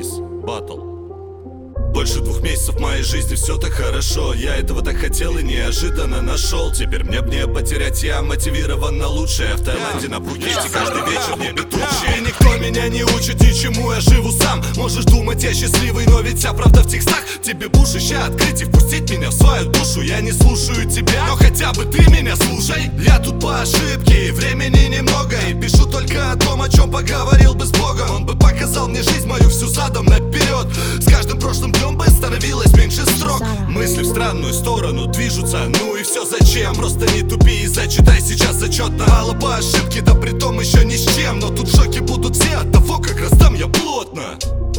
Батл. Больше 2 месяцев в моей жизни, все так хорошо. Я этого так хотел и неожиданно нашел. Теперь мне б не потерять, я мотивирован на лучшее. В Таиланде на Пхукете каждый вечер в небе тучи. И никто меня не учит ничему, я живу сам. Можешь думать, я счастливый, но ведь вся правда в текстах. Тебе буш ища открыть и впустить меня в свою душу. Я не слушаю тебя, но хотя бы ты меня слушай. Я тут по ошибке, времени немного. И пишу только о том, о чем поговорил бы с Богом. Он бы показал мне жизнь мою всю задом наперед. С каждым прошлым днем бы становилось меньше строк. Мысли в странную сторону движутся. Ну и все зачем? Просто не тупи и зачитай сейчас зачетно. Мало по ошибке, да притом еще ни с чем. Но тут в шоке будут все от того, как раздам я плотно.